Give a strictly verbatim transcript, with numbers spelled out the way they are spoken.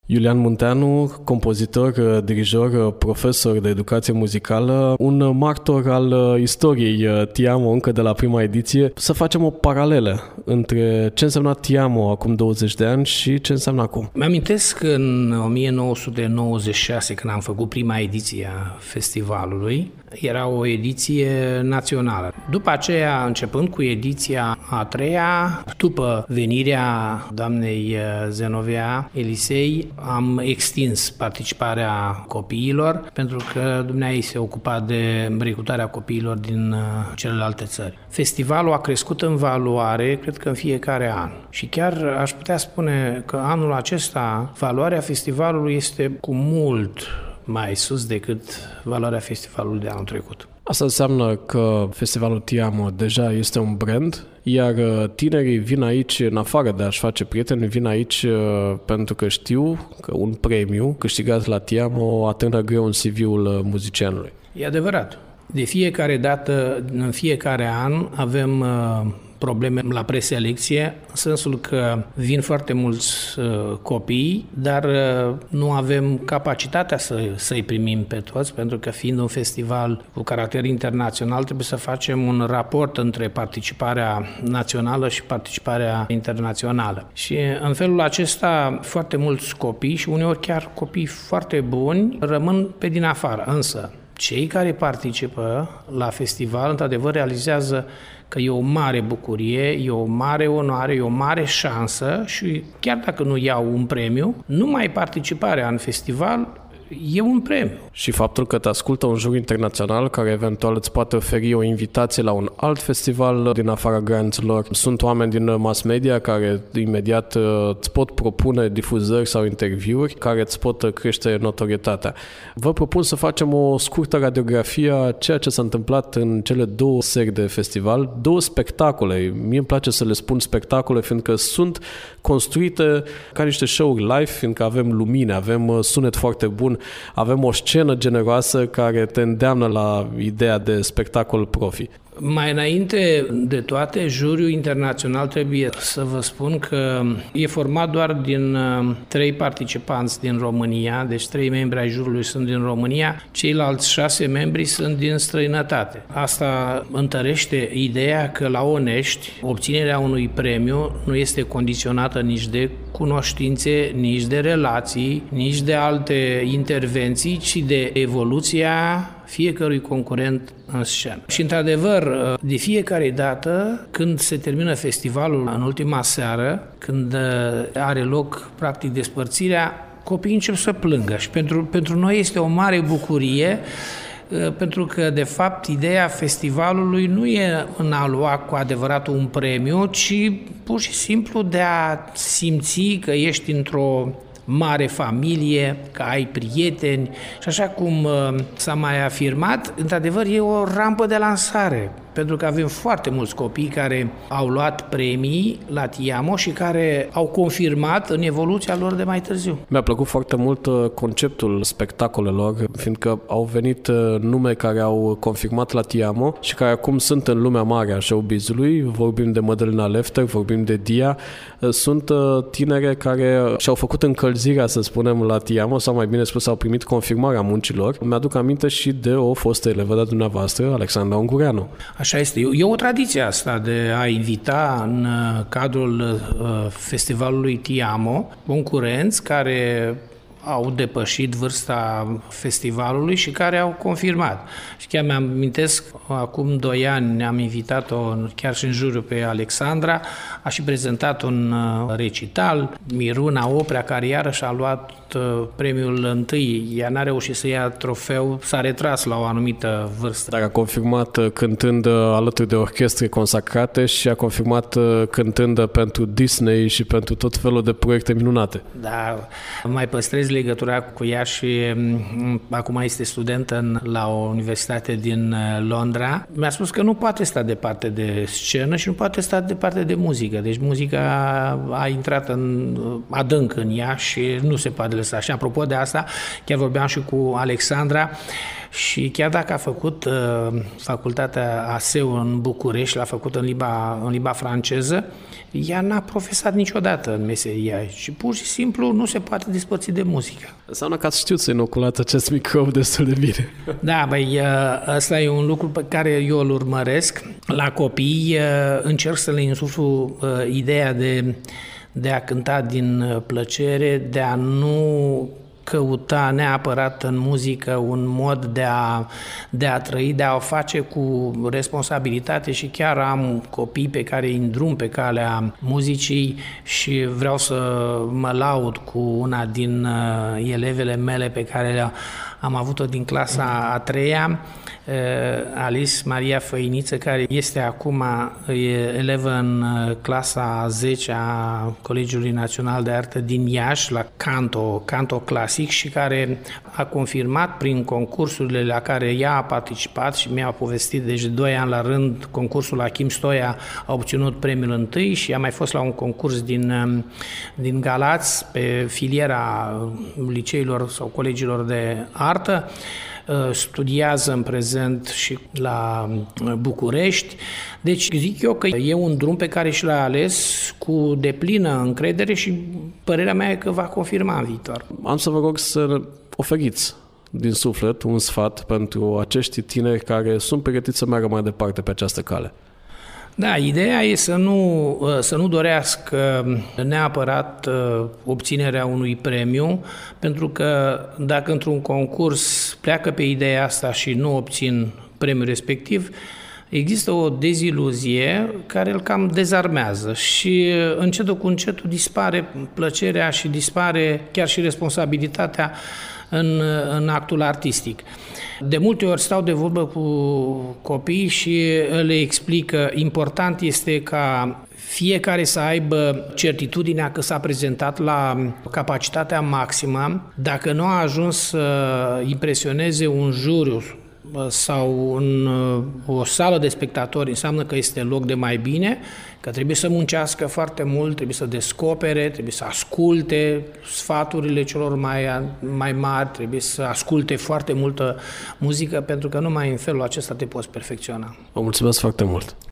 Iulian Munteanu, compozitor, dirijor, profesor de educație muzicală, un martor al istoriei Ti Amo încă de la prima ediție. Să facem o paralelă între ce însemna Ti Amo acum douăzeci de ani și ce înseamnă acum. Mi-amintesc că în o mie nouă sute nouăzeci și șase, când am făcut prima ediție a festivalului, era o ediție națională. După aceea, începând cu ediția a treia, după venirea doamnei Zenovia Elisei, am extins participarea copiilor, pentru că dumneavoastră se ocupa de recrutarea copiilor din celelalte țări. Festivalul a crescut în valoare, cred că în fiecare an. Și chiar aș putea spune că anul acesta, valoarea festivalului este cu mult mai sus decât valoarea festivalului de anul trecut. Asta înseamnă că festivalul Ti Amo deja este un brand, iar tinerii vin aici, în afară de a-și face prieteni, vin aici pentru că știu că un premiu câștigat la Ti Amo atârnă greu în C V-ul muzicianului. E adevărat. De fiecare dată, în fiecare an, avem probleme la preselecție, în sensul că vin foarte mulți uh, copii, dar uh, nu avem capacitatea să, să-i primim pe toți, pentru că fiind un festival cu caracter internațional, trebuie să facem un raport între participarea națională și participarea internațională. Și în felul acesta, foarte mulți copii și uneori chiar copii foarte buni rămân pe din afară, însă cei care participă la festival, într-adevăr, realizează că e o mare bucurie, e o mare onoare, e o mare șansă și chiar dacă nu iau un premiu, numai participarea în festival e un premiu. Și faptul că te ascultă un jur internațional care eventual îți poate oferi o invitație la un alt festival din afara granților. Sunt oameni din mass media care imediat îți pot propune difuzări sau interviuri care îți pot crește notorietatea. Vă propun să facem o scurtă radiografie a ceea ce s-a întâmplat în cele două seri de festival, două spectacole. Mie îmi place să le spun spectacole, fiindcă sunt construite ca niște show-uri live, fiindcă avem lumine, avem sunet foarte bun, avem o scenă generoasă care te îndeamnă la ideea de spectacol profi. Mai înainte de toate, juriul internațional trebuie să vă spun că e format doar din trei participanți din România, deci trei membri ai juriului sunt din România, ceilalți șase membri sunt din străinătate. Asta întărește ideea că la Onești obținerea unui premiu nu este condiționată nici de cunoștințe, nici de relații, nici de alte intervenții, ci de evoluția fiecărui concurent în scenă. Și într-adevăr, de fiecare dată, când se termină festivalul în ultima seară, când are loc practic despărțirea, copiii încep să plângă și pentru, pentru noi este o mare bucurie, pentru că, de fapt, ideea festivalului nu e în a lua cu adevărat un premiu, ci pur și simplu de a simți că ești într-o mare familie, că ai prieteni și așa cum s-a mai afirmat, într-adevăr e o rampă de lansare, pentru că avem foarte mulți copii care au luat premii la Ti Amo și care au confirmat în evoluția lor de mai târziu. Mi-a plăcut foarte mult conceptul spectacolelor, fiindcă au venit nume care au confirmat la Ti Amo și care acum sunt în lumea mare a showbiz-ului. Vorbim de Mădălina Lefter, vorbim de Dia. Sunt tinere care și-au făcut încălzirea, să spunem, la Ti Amo, sau mai bine spus, au primit confirmarea muncilor. Mi-aduc aminte și de o fostă elevă de dumneavoastră, Alexandra Ungureanu. Așa este. E o tradiție asta de a invita în cadrul festivalului Ti Amo concurenți care au depășit vârsta festivalului și care au confirmat. Și chiar mi-am amintesc, acum doi ani ne-am invitat-o chiar și în juriu pe Alexandra, a și prezentat un recital, Miruna Oprea, care iarăși a luat premiul întâi. Ea n-a reușit să ia trofeu, s-a retras la o anumită vârstă. Dar a confirmat cântând alături de orchestre consacrate și a confirmat cântând pentru Disney și pentru tot felul de proiecte minunate. Da, mai păstrez legătura cu ea și acum este studentă în, la o universitate din Londra. Mi-a spus că nu poate sta departe de scenă și nu poate sta departe de muzică. Deci muzica a intrat în adânc în ea și nu se poate lăsa. Și apropo de asta, chiar vorbeam și cu Alexandra, și chiar dacă a făcut uh, facultatea A S E U în București, l-a făcut în limba, în limba franceză, ea n-a profesat niciodată în meseria și pur și simplu nu se poate despărți de muzică. Înseamnă că ați știut să inoculați acest microb destul de bine. Da, băi, ăsta e un lucru pe care eu îl urmăresc. La copii încerc să le insuflu ideea de, de a cânta din plăcere, de a nu căuta neapărat în muzică un mod de a, de a trăi, de a o face cu responsabilitate și chiar am copii pe care îi îndrum pe calea muzicii și vreau să mă laud cu una din uh, elevele mele pe care am avut-o din clasa a treia, Alice Maria Făiniță, care este acum elevă în clasa a zecea a Colegiului Național de Artă din Iași, la canto, canto clasic, și care a confirmat prin concursurile la care ea a participat și mi-a povestit, deci de doi ani la rând, concursul Achim Stoia a obținut premiul întâi și a mai fost la un concurs din, din Galați pe filiera liceilor sau colegiilor de artă. Studiază în prezent și la București. Deci zic eu că e un drum pe care și l-a ales cu deplină încredere și părerea mea e că va confirma în viitor. Am să vă rog să oferiți din suflet un sfat pentru acești tineri care sunt pregătiți să meargă mai departe pe această cale. Da, ideea e să nu, să nu dorească neapărat obținerea unui premiu, pentru că dacă într-un concurs pleacă pe ideea asta și nu obțin premiul respectiv, există o deziluzie care îl cam dezarmează și încetul cu încetul dispare plăcerea și dispare chiar și responsabilitatea în, în actul artistic. De multe ori stau de vorbă cu copiii și le explic că important este ca fiecare să aibă certitudinea că s-a prezentat la capacitatea maximă. Dacă nu a ajuns să impresioneze un juriu sau în o sală de spectatori, înseamnă că este loc de mai bine, că trebuie să muncească foarte mult, trebuie să descopere, trebuie să asculte sfaturile celor mai, mai mari, trebuie să asculte foarte multă muzică, pentru că numai în felul acesta te poți perfecționa. Vă mulțumesc foarte mult!